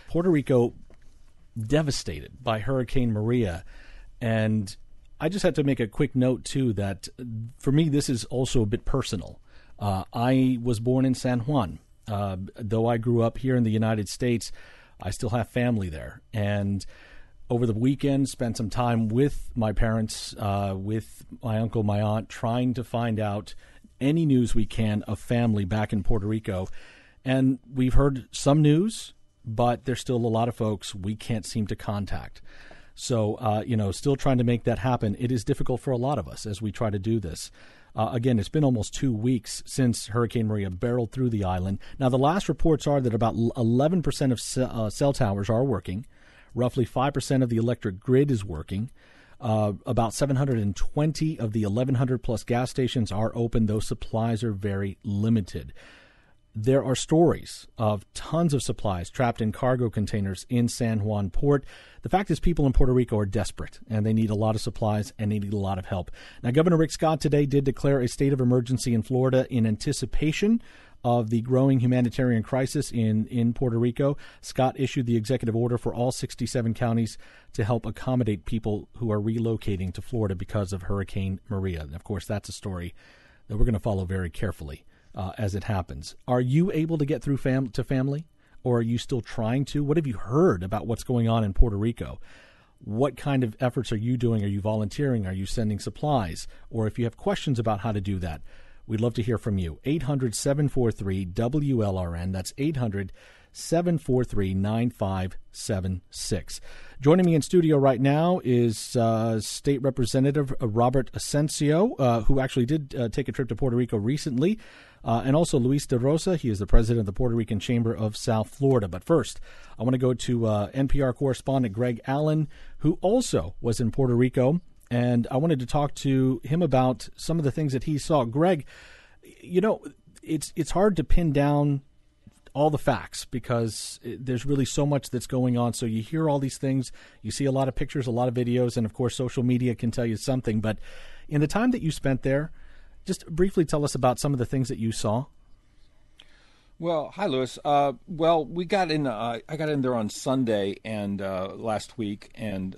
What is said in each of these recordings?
Puerto Rico devastated by Hurricane Maria. And I just had to make a quick note, too, that for me, this is also a bit personal. I was born in San Juan. Though I grew up here in the United States, I still have family there. And over the weekend, spent some time with my parents, with my uncle, my aunt, trying to find out any news we can of family back in Puerto Rico. And we've heard some news, but there's still a lot of folks we can't seem to contact. So, still trying to make that happen. It is difficult for a lot of us as we try to do this. Again, it's been almost 2 weeks since Hurricane Maria barreled through the island. Now, the last reports are that about 11% of cell towers are working. Roughly 5% of the electric grid is working. About 720 of the 1,100-plus gas stations are open. Those supplies are very limited. There are stories of tons of supplies trapped in cargo containers in San Juan Port. The fact is people in Puerto Rico are desperate, and they need a lot of supplies, and they need a lot of help. Now, Governor Rick Scott today did declare a state of emergency in Florida in anticipation of the growing humanitarian crisis in Puerto Rico. Scott issued the executive order for all 67 counties to help accommodate people who are relocating to Florida because of Hurricane Maria. And, of course, that's a story that we're going to follow very carefully as it happens. Are you able to get through to family, or are you still trying to? What have you heard about what's going on in Puerto Rico? What kind of efforts are you doing? Are you volunteering? Are you sending supplies? Or if you have questions about how to do that, we'd love to hear from you. 800-743-WLRN. That's 800-743-9576. Joining me in studio right now is State Representative Robert Asensio, who actually did take a trip to Puerto Rico recently, and also Luis de Rosa. He is the president of the Puerto Rican Chamber of South Florida. But first, I want to go to NPR correspondent Greg Allen, who also was in Puerto Rico, and I wanted to talk to him about some of the things that he saw. Greg, it's hard to pin down all the facts because there's really so much that's going on. So you hear all these things, you see a lot of pictures, a lot of videos, and of course social media can tell you something. But in the time that you spent there, just briefly tell us about some of the things that you saw. Well, hi, Louis. We got in. I got in there on Sunday and last week, and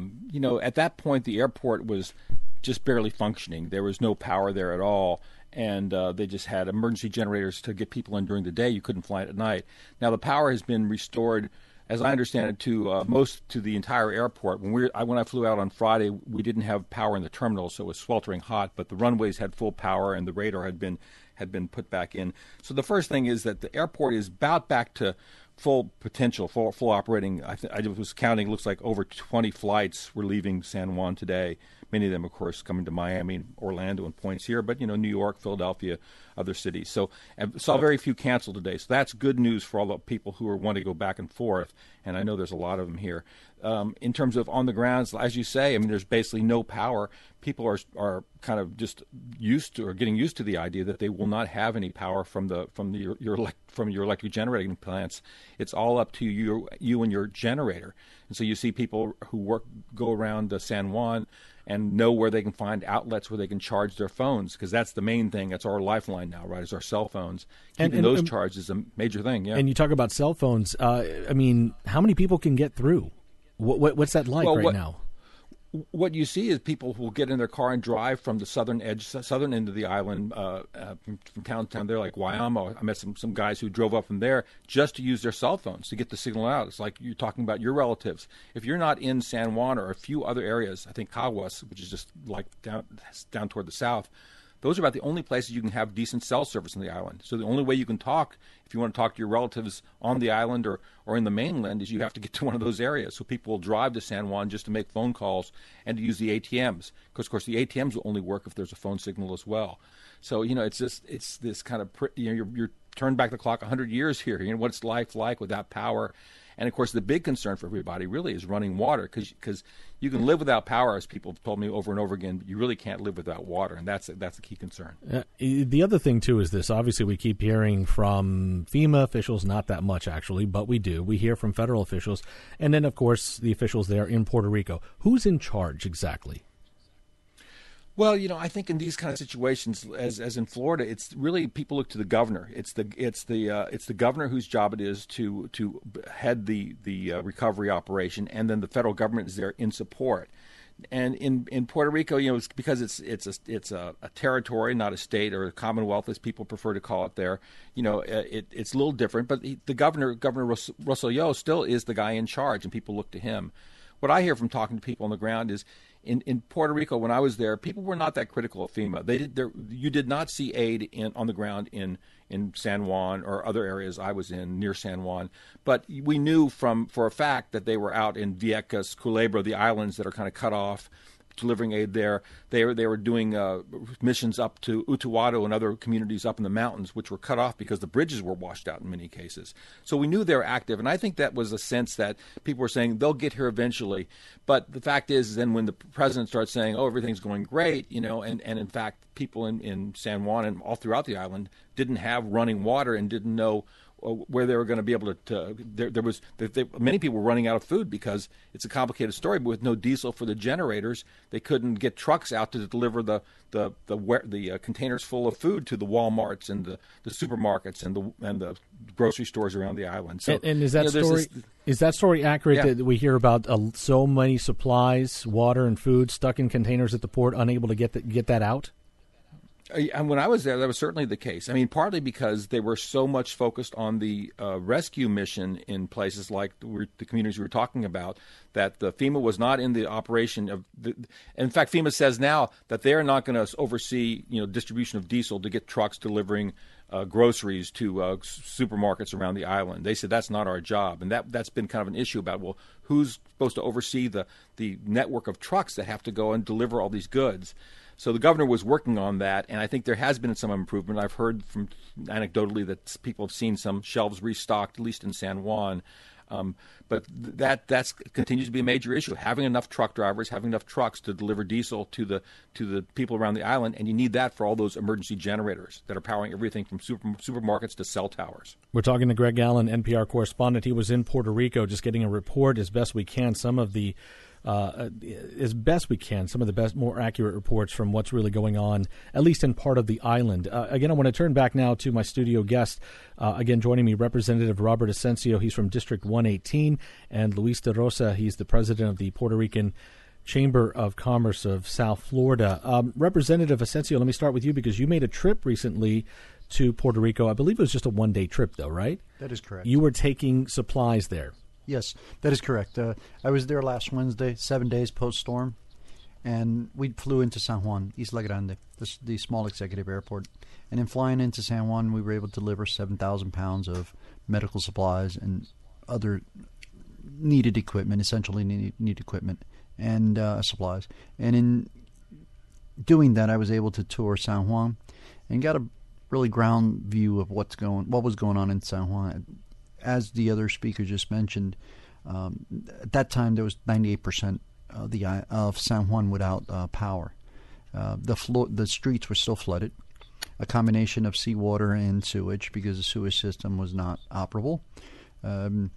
at that point the airport was just barely functioning. There was no power there at all, and they just had emergency generators to get people in during the day. You couldn't fly it at night. Now the power has been restored, as I understand it, to the entire airport. When I flew out on Friday, we didn't have power in the terminal, so it was sweltering hot. But the runways had full power, and the radar had been put back in. So the first thing is that the airport is about back to full potential, full operating. I was counting. It looks like over 20 flights were leaving San Juan today. Many of them, of course, coming to Miami, Orlando, and points here, but New York, Philadelphia, other cities. So I saw very few canceled today. So that's good news for all the people who are wanting to go back and forth. And I know there's a lot of them here. In terms of on the grounds, as you say, there's basically no power. People are kind of just used to or getting used to the idea that they will not have any power from your electric generating plants. It's all up to you and your generator. And so you see people who go around San Juan and know where they can find outlets where they can charge their phones, because that's the main thing. That's our lifeline now, right, is our cell phones. Keeping those charged is a major thing, yeah. And you talk about cell phones. How many people can get through? What's that like now? What you see is people who will get in their car and drive from the southern end of the island, from town to town. They're like Guayama. I met some guys who drove up from there just to use their cell phones to get the signal out. It's like you're talking about your relatives. If you're not in San Juan or a few other areas, I think Caguas, which is just like down toward the south, those are about the only places you can have decent cell service on the island. So the only way you can talk, if you want to talk to your relatives on the island or in the mainland, is you have to get to one of those areas. So people will drive to San Juan just to make phone calls and to use the ATMs. Because, of course, the ATMs will only work if there's a phone signal as well. So, it's this kind of, you're turned back the clock 100 years here. What's life like without power? And, of course, the big concern for everybody really is running water, because you can live without power, as people have told me over and over again, but you really can't live without water, and that's a key concern. The other thing, too, is this. Obviously, we keep hearing from FEMA officials, not that much, actually, but we do. We hear from federal officials, and then, of course, the officials there in Puerto Rico. Who's in charge exactly? Well, I think in these kind of situations, as in Florida, it's really people look to the governor. It's the governor whose job it is to head the recovery operation, and then the federal government is there in support. And in Puerto Rico, it's because it's a territory, not a state or a commonwealth, as people prefer to call it there. It's a little different. But the Governor Rosselló, still is the guy in charge, and people look to him. What I hear from talking to people on the ground is, in Puerto Rico, when I was there, people were not that critical of FEMA. You did not see aid on the ground in San Juan or other areas I was in near San Juan. But we knew for a fact that they were out in Vieques, Culebra, the islands that are kind of cut off, delivering aid there. They were doing missions up to Utuado and other communities up in the mountains, which were cut off because the bridges were washed out in many cases. So we knew they were active, and I think that was a sense that people were saying they'll get here eventually. But the fact is, then when the president starts saying, "Oh, everything's going great," and in fact, people in San Juan and all throughout the island didn't have running water and didn't know where they were going to be able to. Many people were running out of food because it's a complicated story. But with no diesel for the generators, they couldn't get trucks out to deliver the containers full of food to the Walmarts and the supermarkets and the grocery stores around the island. So, and is that story accurate? Yeah. That we hear about so many supplies, water and food stuck in containers at the port, unable to get that out? And when I was there, that was certainly the case. I mean, partly because they were so much focused on the rescue mission in places like the communities we were talking about, that the FEMA was not in the operation of. In fact, FEMA says now that they are not going to oversee, distribution of diesel to get trucks delivering groceries to supermarkets around the island. They said that's not our job, and that's been kind of an issue about, well, who's supposed to oversee the network of trucks that have to go and deliver all these goods. So the governor was working on that, and I think there has been some improvement. I've heard from anecdotally that people have seen some shelves restocked, at least in San Juan. But that continues to be a major issue. Having enough truck drivers, having enough trucks to deliver diesel to the people around the island, and you need that for all those emergency generators that are powering everything from supermarkets to cell towers. We're talking to Greg Allen, NPR correspondent. He was in Puerto Rico, just getting a report as best we can. Some of the best, more accurate reports from what's really going on, at least in part of the island. Again, I want to turn back now to my studio guest. Again, joining me, Representative Robert Asensio. He's from District 118, and Luis de Rosa. He's the president of the Puerto Rican Chamber of Commerce of South Florida. Representative Asensio, let me start with you because you made a trip recently to Puerto Rico. I believe it was just a one-day trip, though, right? That is correct. You were taking supplies there. Yes, that is correct. I was there last Wednesday, 7 days post-storm, and we flew into San Juan, Isla Grande, the small executive airport. And in flying into San Juan, we were able to deliver 7,000 pounds of medical supplies and other needed equipment, essentially needed equipment and supplies. And in doing that, I was able to tour San Juan and got a really ground view of what was going on in San Juan. As the other speaker just mentioned, at that time there was 98% of San Juan without power. The streets were still flooded, a combination of seawater and sewage because the sewage system was not operable. There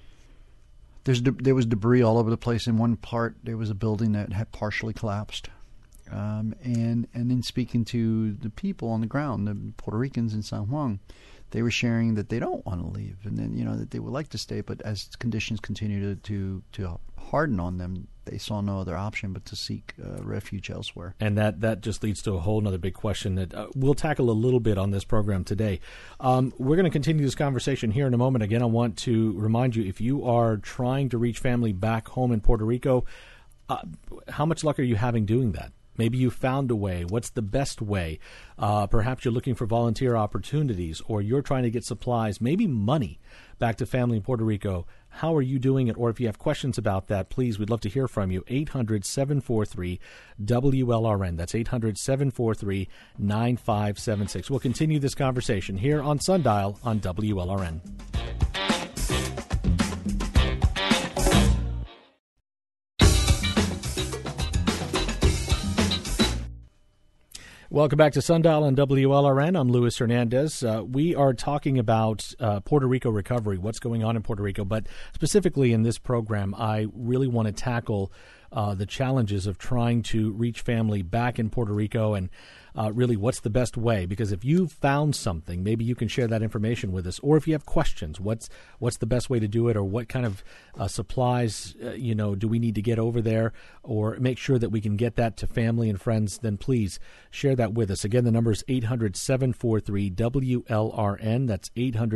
was debris all over the place. In one part, there was a building that had partially collapsed. And then speaking to the people on the ground, the Puerto Ricans in San Juan, they were sharing that they don't want to leave, and then that they would like to stay, but as conditions continue to harden on them, they saw no other option but to seek refuge elsewhere. And that just leads to a whole other big question that we'll tackle a little bit on this program today. We're going to continue this conversation here in a moment. Again, I want to remind you, if you are trying to reach family back home in Puerto Rico, how much luck are you having doing that? Maybe you found a way. What's the best way? Perhaps you're looking for volunteer opportunities, or you're trying to get supplies, maybe money, back to family in Puerto Rico. How are you doing it? Or if you have questions about that, please, we'd love to hear from you. 800-743-WLRN. That's 800-743-9576. We'll continue this conversation here on Sundial on WLRN. Welcome back to Sundial on WLRN. I'm Luis Hernandez. We are talking about Puerto Rico recovery, what's going on in Puerto Rico. But specifically in this program, I really want to tackle the challenges of trying to reach family back in Puerto Rico, and really what's the best way. Because if you found something, maybe you can share that information with us. Or if you have questions, what's the best way to do it, or what kind of supplies do we need to get over there, or make sure that we can get that to family and friends, then please share that with us. Again, the number is 800-743-WLRN. That's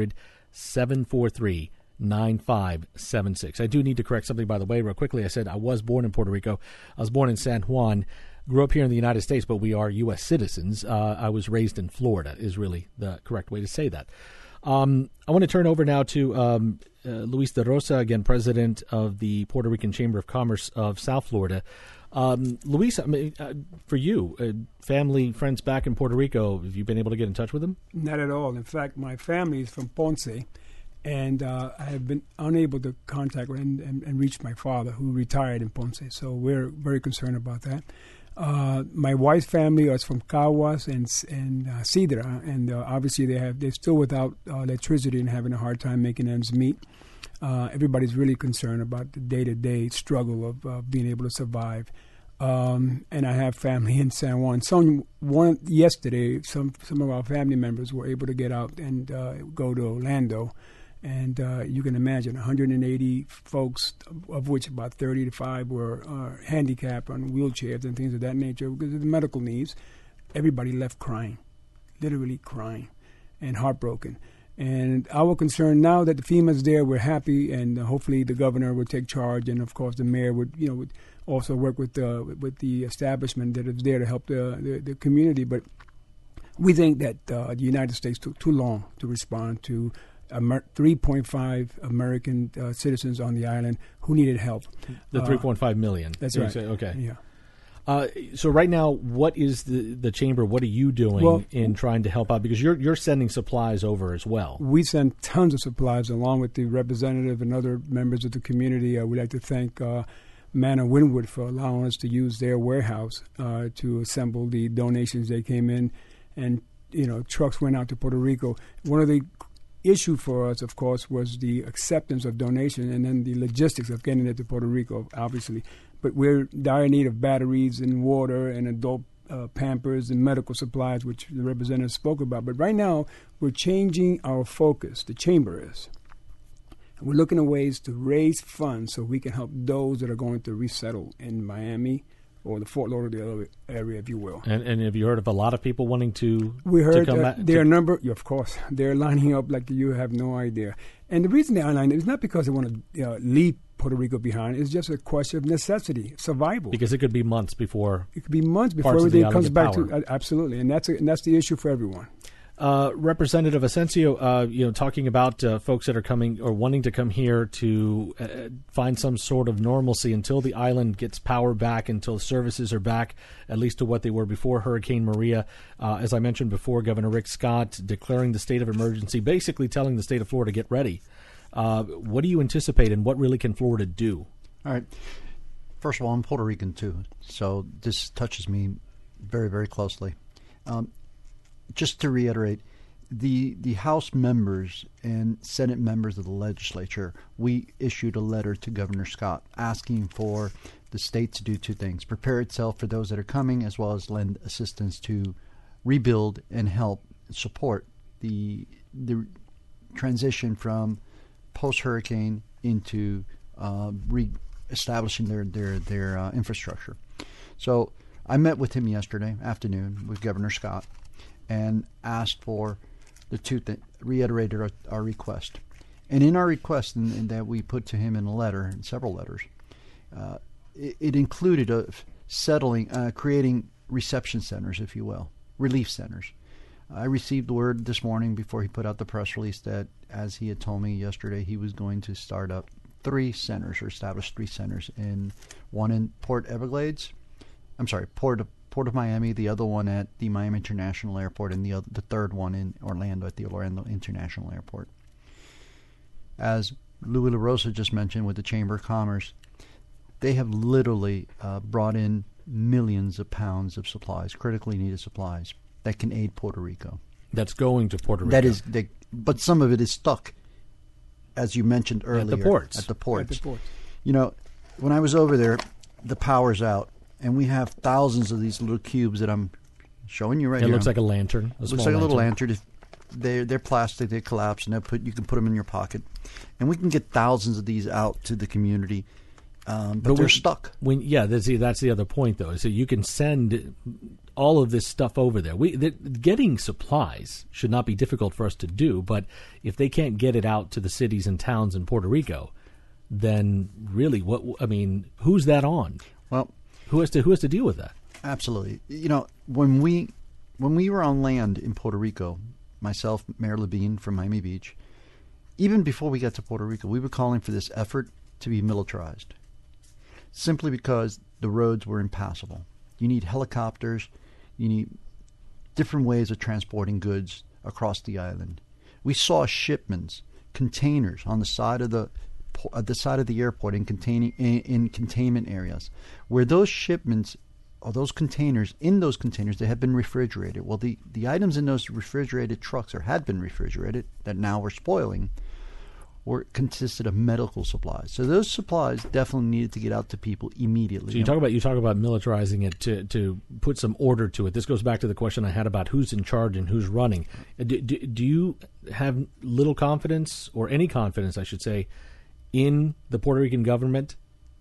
800-743-9576. I do need to correct something, by the way, real quickly. I said I was born in Puerto Rico. I was born in San Juan. Grew up here in the United States, but we are U.S. citizens. I was raised in Florida is really the correct way to say that. I want to turn over now to Luis de Rosa, again, president of the Puerto Rican Chamber of Commerce of South Florida. Luis, for you, family, friends back in Puerto Rico, have you been able to get in touch with them? Not at all. In fact, my family is from Ponce, and I have been unable to contact and reach my father, who retired in Ponce. So we're very concerned about that. My wife's family is from Caguas and Sidra, and obviously they're still without electricity and having a hard time making ends meet. Everybody's really concerned about the day-to-day struggle of being able to survive. And I have family in San Juan. Yesterday, some of our family members were able to get out and go to Orlando. And you can imagine 180 folks, of which about 35 were handicapped on wheelchairs and things of that nature because of the medical needs. Everybody left crying, literally crying and heartbroken. And our concern now that the FEMA's there, we're happy, and hopefully the governor will take charge, and of course the mayor would also work with the establishment that is there to help the community. But we think that the United States took too long to respond to 3.5 American citizens on the island who needed help. The 3.5 million. That's right. Okay. Yeah. So right now, what is the chamber? What are you doing in trying to help out? Because you're sending supplies over as well. We send tons of supplies along with the representative and other members of the community. We'd like to thank Manor Wynwood for allowing us to use their warehouse to assemble the donations. They came in, and trucks went out to Puerto Rico. One of the issue for us, of course, was the acceptance of donation and then the logistics of getting it to Puerto Rico, obviously. But we're in dire need of batteries and water and adult Pampers and medical supplies, which the representative spoke about. But right now, we're changing our focus. The chamber is. We're looking at ways to raise funds so we can help those that are going to resettle in Miami or the Fort Lauderdale area, if you will. And have you heard of a lot of people wanting to? We heard to come there are a number. Yeah, of course, they're lining up like you have no idea. And the reason they're lining is not because they want to leave Puerto Rico behind. It's just a question of necessity, survival. Because it could be months before. It could be months before everything comes back to absolutely, and that's the issue for everyone. Representative Asensio, talking about folks that are coming or wanting to come here to find some sort of normalcy until the island gets power back, until services are back, at least to what they were before Hurricane Maria. As I mentioned before, Governor Rick Scott declaring the state of emergency, basically telling the state of Florida, get ready. What do you anticipate, and what really can Florida do? All right. First of all, I'm Puerto Rican, too, so this touches me very, very closely. Just to reiterate, the House members and Senate members of the legislature, we issued a letter to Governor Scott asking for the state to do two things: prepare itself for those that are coming, as well as lend assistance to rebuild and help support the transition from post-hurricane into re-establishing their infrastructure. So I met with him yesterday afternoon with Governor Scott and asked for the two things, reiterated our request. And in our request and that we put to him in a letter, in several letters, it included creating reception centers, if you will, relief centers. I received word this morning before he put out the press release that, as he had told me yesterday, he was going to start up establish 3 centers, one in Port of Miami, the other one at the Miami International Airport, and the third one in Orlando at the Orlando International Airport. As Louis LaRosa just mentioned with the Chamber of Commerce, they have literally brought in millions of pounds of supplies, critically needed supplies, that can aid Puerto Rico. That's going to Puerto Rico. But some of it is stuck, as you mentioned earlier. At the ports. At the ports. When I was over there, the power's out, and we have thousands of these little cubes that I'm showing you right It here. looks like a lantern. Looks like a little lantern. They're plastic. They collapse, and you can put them in your pocket, and we can get thousands of these out to the community. But they're stuck. That's the other point, though, is that you can send all of this stuff over there. Getting supplies should not be difficult for us to do, but if they can't get it out to the cities and towns in Puerto Rico, then really, who's that on? Well, who has to deal with that? Absolutely. When we were on land in Puerto Rico, myself, Mayor Levine from Miami Beach, even before we got to Puerto Rico, we were calling for this effort to be militarized, simply because the roads were impassable. You need helicopters. You need different ways of transporting goods across the island. We saw shipments, containers on the side of the airport in containment areas, where those shipments or those containers, they had been refrigerated. Well, the items in those refrigerated trucks, or had been refrigerated, that now were spoiling, consisted of medical supplies. So those supplies definitely needed to get out to people immediately. So you talk about militarizing it to put some order to it. This goes back to the question I had about who's in charge and who's running. Do you have little confidence, or any confidence, I should say, in the Puerto Rican government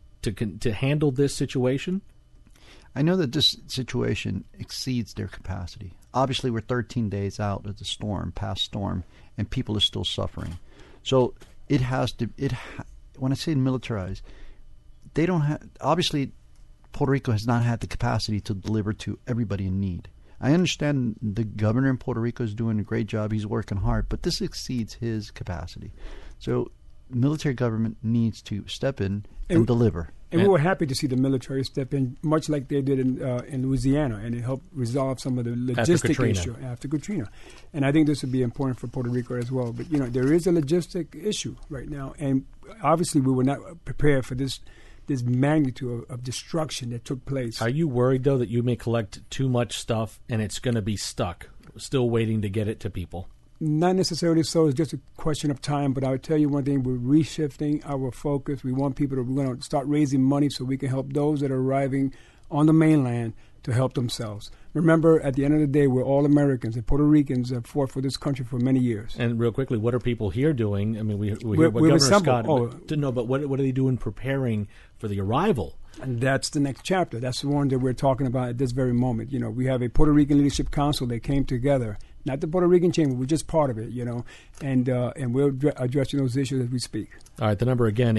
to handle this situation? I know that this situation exceeds their capacity. Obviously, we're 13 days out of the past storm, and people are still suffering. So it has to. When I say militarized, they don't have. Obviously, Puerto Rico has not had the capacity to deliver to everybody in need. I understand the governor in Puerto Rico is doing a great job. He's working hard, but this exceeds his capacity. So military government needs to step in and deliver. And we were happy to see the military step in, much like they did in Louisiana, and it helped resolve some of the logistic issue after Katrina. And I think this would be important for Puerto Rico as well. But, there is a logistic issue right now, and obviously we were not prepared for this magnitude of destruction that took place. Are you worried, though, that you may collect too much stuff and it's going to be stuck, still waiting to get it to people? Not necessarily so. It's just a question of time. But I would tell you one thing: we're reshifting our focus. We want people to. We're going to start raising money so we can help those that are arriving on the mainland to help themselves. Remember, at the end of the day, we're all Americans, and Puerto Ricans have fought for this country for many years. And real quickly, what are people here doing? I mean, we hear what Governor Scott. But what are they doing preparing for the arrival? And that's the next chapter. That's the one that we're talking about at this very moment. We have a Puerto Rican Leadership Council that came together. Not the Puerto Rican Chamber, we're just part of it, and we're addressing those issues as we speak. All right, the number again,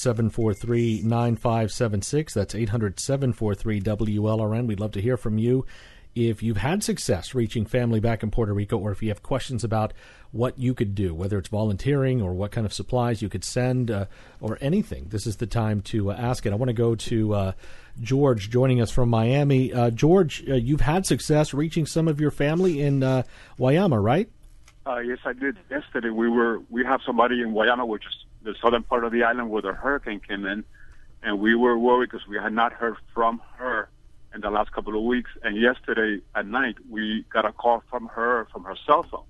800-743-9576. That's 800-743-WLRN. We'd love to hear from you if you've had success reaching family back in Puerto Rico, or if you have questions about what you could do, whether it's volunteering or what kind of supplies you could send or anything. This is the time to ask it. I want to go to George joining us from Miami. George, you've had success reaching some of your family in Guayama, right? Yes, I did. Yesterday we have somebody in Guayama, which is the southern part of the island where the hurricane came in, and we were worried because we had not heard from her in the last couple of weeks. And yesterday at night, we got a call from her cell phone.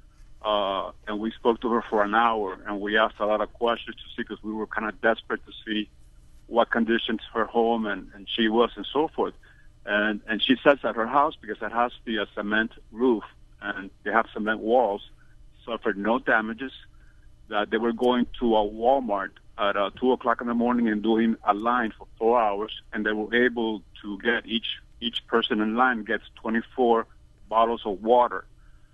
And we spoke to her for an hour, and we asked a lot of questions to see, because we were kind of desperate to see what conditions her home and she was and so forth. And she says that her house, because it has the cement roof and they have cement walls, suffered no damages, that they were going to a Walmart at 2 o'clock in the morning and doing a line for 4 hours, and they were able to get each person in line gets 24 bottles of water.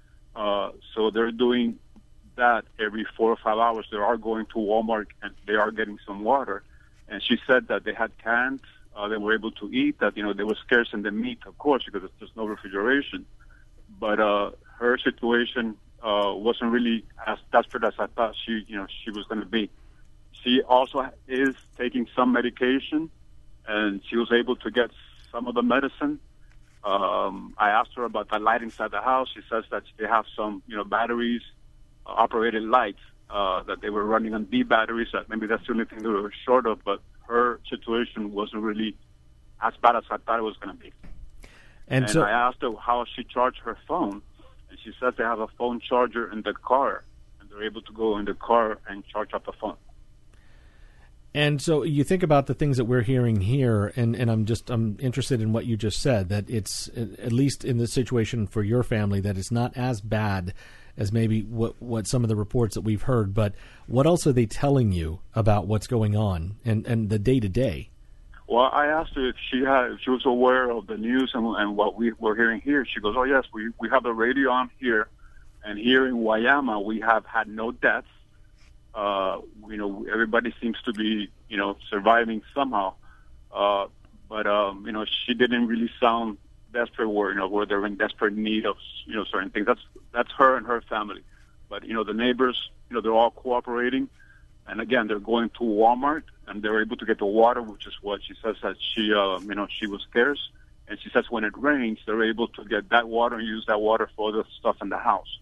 So they're doing that every 4 or 5 hours. They are going to Walmart and they are getting some water. And she said that they had cans, they were able to eat, that, they were scarce in the meat, of course, because there's no refrigeration. But her situation wasn't really as desperate as I thought she was going to be. She also is taking some medication, and she was able to get some of the medicine. I asked her about the light inside the house. She says that they have some, batteries, operated lights, that they were running on D batteries. That maybe that's the only thing they were short of, but her situation wasn't really as bad as I thought it was going to be. And so I asked her how she charged her phone, and she says they have a phone charger in the car, and they're able to go in the car and charge up the phone. And so you think about the things that we're hearing here, and I'm interested in what you just said, that it's, at least in this situation for your family, that it's not as bad as maybe what some of the reports that we've heard. But what else are they telling you about what's going on and the day-to-day? Well, I asked her if she was aware of the news and what we were hearing here. She goes, oh, yes, we have the radio on here. And here in Guayama, we have had no deaths. Everybody seems to be, surviving somehow. But she didn't really sound desperate where they're in desperate need of, certain things. That's her and her family. But, the neighbors, they're all cooperating. And again, they're going to Walmart and they're able to get the water, which is what she says that she was scarce. And she says when it rains, they're able to get that water and use that water for the stuff in the house.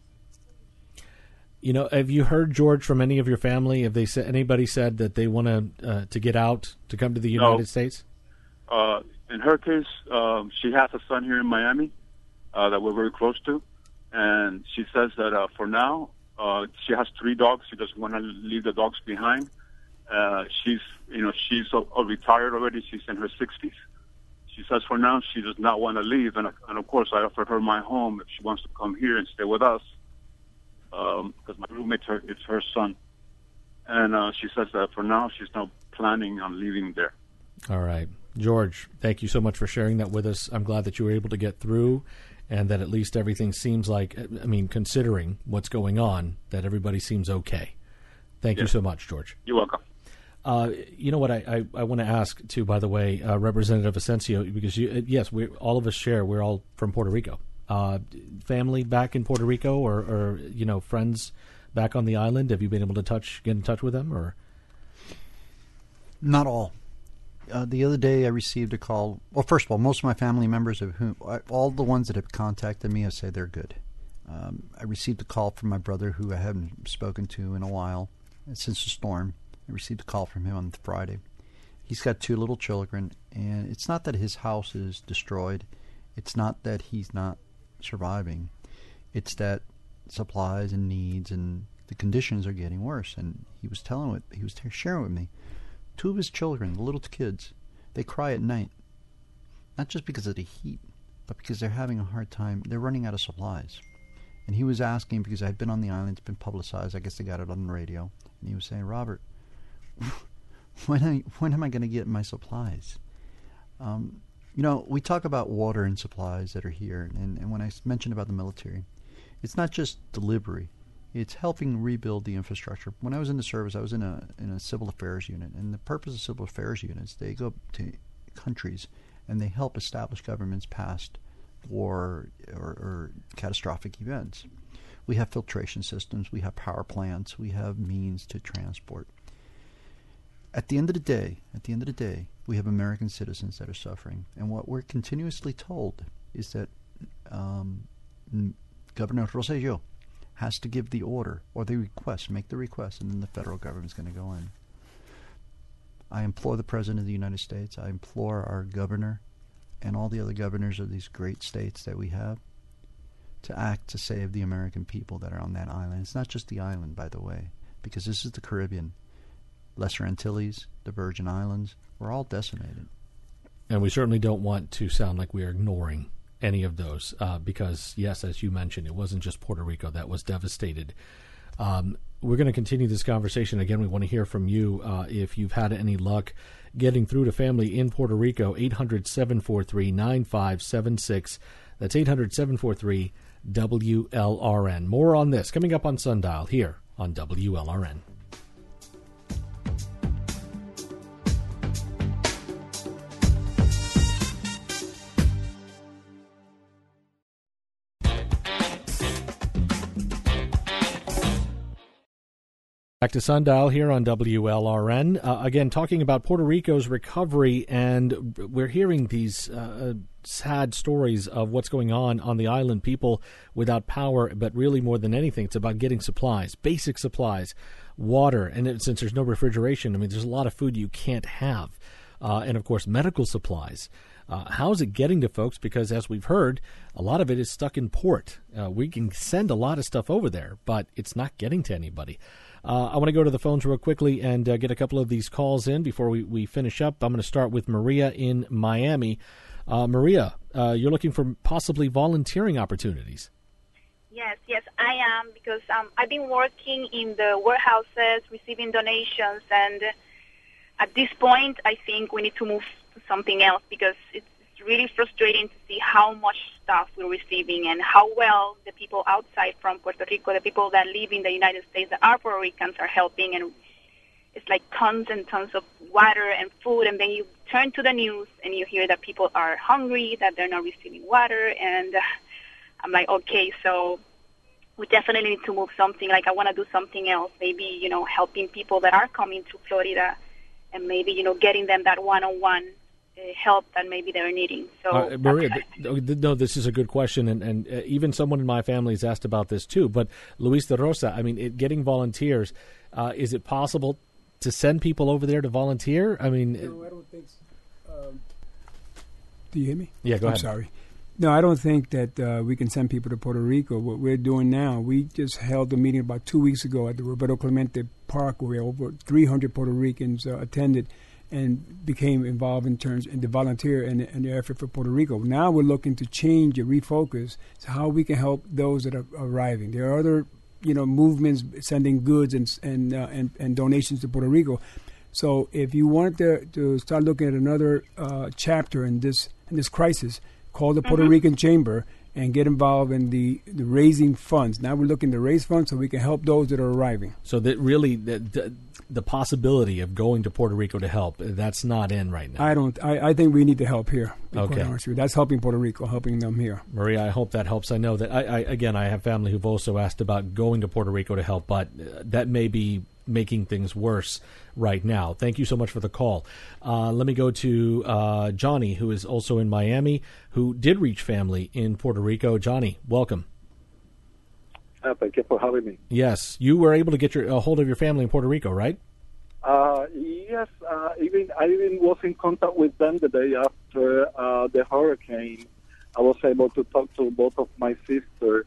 Have you heard, George, from any of your family? Have anybody said that they want to get out, to come to the United States? In her case, she has a son here in Miami that we're very close to, and she says that for now she has 3 dogs. She doesn't want to leave the dogs behind. She's retired already. She's in her 60s. She says for now she does not want to leave, and of course I offered her my home if she wants to come here and stay with us. Because my roommate, it's her son. And she says that for now she's not planning on leaving there. All right. George, thank you so much for sharing that with us. I'm glad that you were able to get through and that at least everything seems like, considering what's going on, that everybody seems okay. Thank you so much, George. You're welcome. You know what I want to ask, too, by the way, Representative Asensio, because, we're all from Puerto Rico. Family back in Puerto Rico or friends back on the island? Have you been able to get in touch with them? Or not all. The other day I received a call. Well, first of all, most of my family members, all the ones that have contacted me, I say they're good. I received a call from my brother who I haven't spoken to in a while since the storm. I received a call from him on Friday. He's got 2 little children, and it's not that his house is destroyed. It's not that he's not surviving. It's that supplies and needs and the conditions are getting worse. And he was sharing with me 2 of his children, the little kids, they cry at night, not just because of the heat, but because they're having a hard time. They're running out of supplies. And he was asking, because I'd been on the island, it's been publicized, I guess they got it on the radio, and he was saying, Robert, when am I going to get my supplies? We talk about water and supplies that are here, and when I mentioned about the military, it's not just delivery. It's helping rebuild the infrastructure. When I was in the service, I was in a civil affairs unit, and the purpose of civil affairs units, they go to countries and they help establish governments past war or catastrophic events. We have filtration systems, we have power plants, we have means to transport. At the end of the day, we have American citizens that are suffering. And what we're continuously told is that Governor Rosselló has to give the order or the request, make the request, and then the federal government is going to go in. I implore the President of the United States, I implore our governor and all the other governors of these great states that we have to act to save the American people that are on that island. It's not just the island, by the way, because this is the Caribbean. Lesser Antilles, the Virgin Islands, we're all decimated. And we certainly don't want to sound like we are ignoring any of those because, yes, as you mentioned, it wasn't just Puerto Rico that was devastated. We're going to continue this conversation. Again, we want to hear from you if you've had any luck getting through to family in Puerto Rico. 800-743-9576. That's 800-743-WLRN. More on this coming up on Sundial here on WLRN. Back to Sundial here on WLRN. Again, talking about Puerto Rico's recovery, and we're hearing these sad stories of what's going on the island, people without power, but really more than anything, it's about getting supplies, basic supplies, water, and since there's no refrigeration, there's a lot of food you can't have, and of course medical supplies. How's it getting to folks? Because as we've heard, a lot of it is stuck in port. We can send a lot of stuff over there, but it's not getting to anybody. I want to go to the phones real quickly and get a couple of these calls in before we finish up. I'm going to start with Maria in Miami. Maria, you're looking for possibly volunteering opportunities. Yes, I am, because I've been working in the warehouses, receiving donations, and at this point, I think we need to move to something else, because it's really frustrating to see how much stuff we're receiving and how well the people outside from Puerto Rico, the people that live in the United States that are Puerto Ricans, are helping. And it's like tons and tons of water and food, and then you turn to the news and you hear that people are hungry, that they're not receiving water, and I'm like, okay, so we definitely need to move something. Like, I want to do something else, maybe, helping people that are coming to Florida, and maybe, getting them that one-on-one help that maybe they're needing. So, Maria, no, this is a good question, and even someone in my family has asked about this too. But Luis de Rosa, I mean, getting volunteers, is it possible to send people over there to volunteer? I mean, no, I don't think so. Do you hear me? Yeah, go ahead. I'm sorry. No, I don't think that we can send people to Puerto Rico. What we're doing now, we just held a meeting about 2 weeks ago at the Roberto Clemente Park, where over 300 Puerto Ricans attended and became involved in the volunteer and the effort for Puerto Rico. Now we're looking to change and refocus to how we can help those that are arriving. There are other, movements sending goods and donations to Puerto Rico. So if you want to start looking at another chapter in this crisis, call the Puerto Rican Chamber and get involved in the raising funds. Now we're looking to raise funds so we can help those that are arriving. So that really the possibility of going to Puerto Rico to help, that's not in right now. I think we need to help here. Okay. That's helping Puerto Rico, helping them here. Maria, I hope that helps. I know that I have family who've also asked about going to Puerto Rico to help, but that may be making things worse right now. Thank you so much for the call. Let me go to Johnny, who is also in Miami, who did reach family in Puerto Rico. Johnny, welcome. Thank you for having me. Yes, you were able to get a hold of your family in Puerto Rico, right? Yes, I even was in contact with them the day after the hurricane. I was able to talk to both of my sisters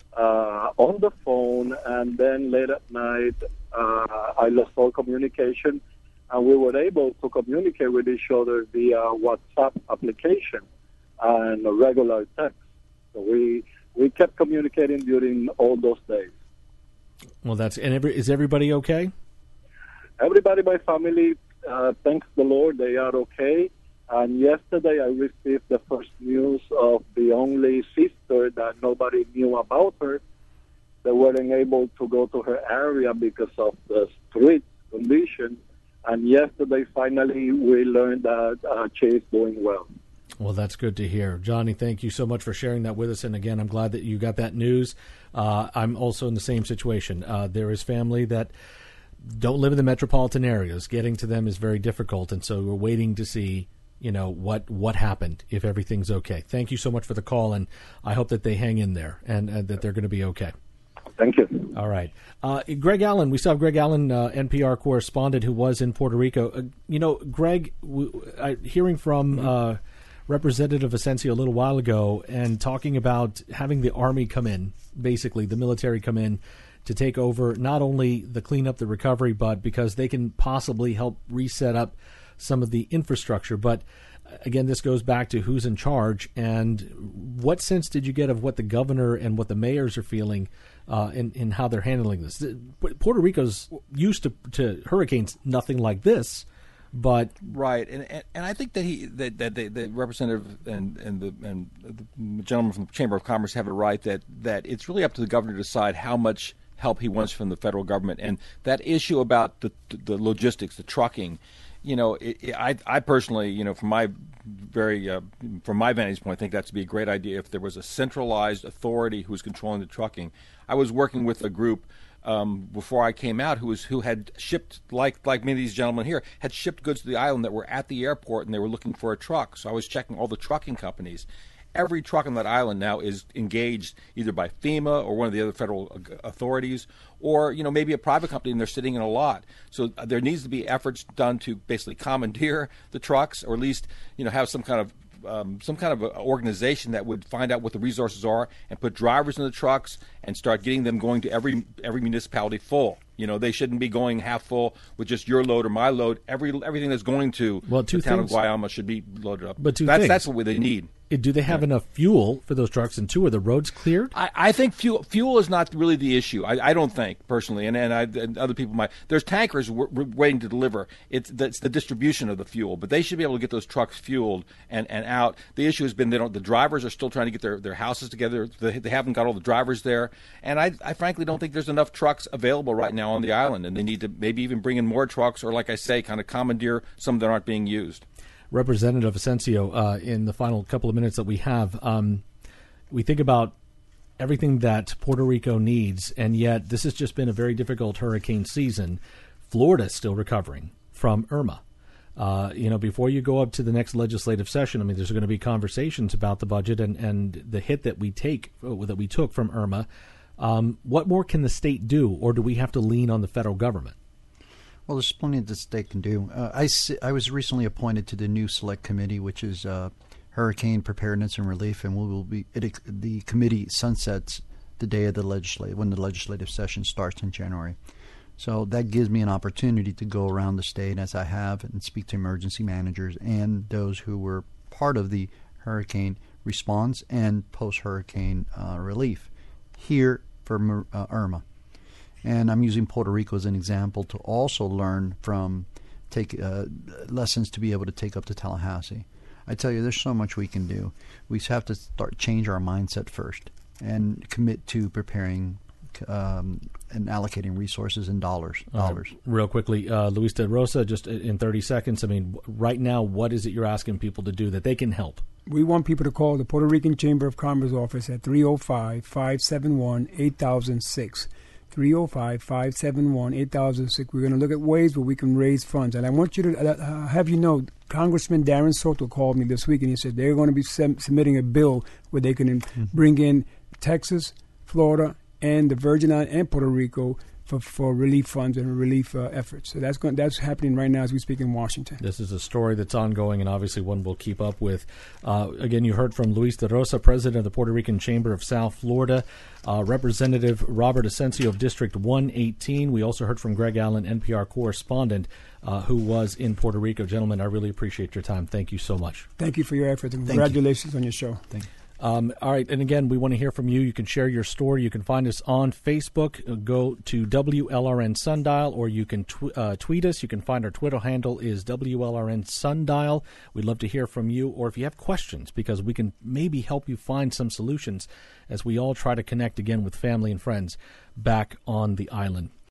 on the phone, and then late at night, I lost all communication, and we were able to communicate with each other via WhatsApp application and a regular text. So we kept communicating during all those days. Well, is everybody okay? Everybody, my family, thanks the Lord, they are okay. And yesterday I received the first news of the only sister that nobody knew about her. They weren't able to go to her area because of the street condition. And yesterday, finally, we learned that she is doing well. Well, that's good to hear. Johnny, thank you so much for sharing that with us. And again, I'm glad that you got that news. I'm also in the same situation. There is family that don't live in the metropolitan areas. Getting to them is very difficult. And so we're waiting to see, what happened, if everything's okay. Thank you so much for the call. And I hope that they hang in there and that they're going to be okay. Thank you. All right. Greg Allen, we saw Greg Allen, NPR correspondent who was in Puerto Rico. Greg, hearing from Representative Asensio a little while ago and talking about having the Army come in, basically the military come in to take over not only the cleanup, the recovery, but because they can possibly help reset up some of the infrastructure. But again, this goes back to who's in charge, and what sense did you get of what the governor and what the mayors are feeling in how they're handling this? Puerto Rico's used to hurricanes, nothing like this, but right, and I think that the representative and the gentleman from the Chamber of Commerce have it right that it's really up to the governor to decide how much help he wants from the federal government, and that issue about the logistics, the trucking. I personally, from my vantage point, I think that's to be a great idea if there was a centralized authority who's controlling the trucking. I was working with a group before I came out who had shipped, like many of these gentlemen here, had shipped goods to the island that were at the airport, and they were looking for a truck. So I was checking all the trucking companies. Every truck on that island now is engaged either by FEMA or one of the other federal authorities, or maybe a private company, and they're sitting in a lot. So there needs to be efforts done to basically commandeer the trucks, or at least have some kind of organization that would find out what the resources are and put drivers in the trucks and start getting them going to every municipality full. They shouldn't be going half full with just your load or my load. Everything that's going to the town of Guayama should be loaded up. But that's what they need. Do they have enough fuel for those trucks? And two, are the roads cleared? I think fuel is not really the issue. I don't think, personally, and other people might. There's tankers waiting to deliver. It's the distribution of the fuel, but they should be able to get those trucks fueled and out. The issue has been the drivers are still trying to get their houses together. They haven't got all the drivers there, and I frankly don't think there's enough trucks available right now on the island, and they need to maybe even bring in more trucks, or like I say, kind of commandeer some that aren't being used. Representative Asensio, in the final couple of minutes that we have, we think about everything that Puerto Rico needs, and yet this has just been a very difficult hurricane season. Florida's still recovering from Irma. Before you go up to the next legislative session, there's going to be conversations about the budget and the hit that we took from Irma. What more can the state do, or do we have to lean on the federal government? Well, there's plenty that the state can do. I was recently appointed to the new select committee, which is Hurricane Preparedness and Relief, and the committee sunsets the day of when the legislative session starts in January. So that gives me an opportunity to go around the state, as I have, and speak to emergency managers and those who were part of the hurricane response and post-hurricane relief here for Irma. And I'm using Puerto Rico as an example to also learn from lessons to be able to take up to Tallahassee. I tell you, there's so much we can do. We have to change our mindset first and commit to preparing and allocating resources and dollars. Real quickly, Luis de Rosa, just in 30 seconds, right now, what is it you're asking people to do that they can help? We want people to call the Puerto Rican Chamber of Commerce office at 305-571-8006. 305-571-8006. We're going to look at ways where we can raise funds. And I want you to have you know, Congressman Darren Soto called me this week, and he said they're going to be submitting a bill where they can bring in Texas, Florida, and the Virgin Islands and Puerto Rico for relief funds and relief efforts. So that's happening right now as we speak in Washington. This is a story that's ongoing and obviously one we'll keep up with. Again, you heard from Luis de Rosa, president of the Puerto Rican Chamber of South Florida, Representative Robert Asensio of District 118. We also heard from Greg Allen, NPR correspondent, who was in Puerto Rico. Gentlemen, I really appreciate your time. Thank you so much. Thank you for your efforts, and congratulations on your show. Thank you. All right, and again, we want to hear from you. You can share your story. You can find us on Facebook. Go to WLRN Sundial, or you can tweet us. You can find our Twitter handle is WLRN Sundial. We'd love to hear from you, or if you have questions, because we can maybe help you find some solutions as we all try to connect again with family and friends back on the island.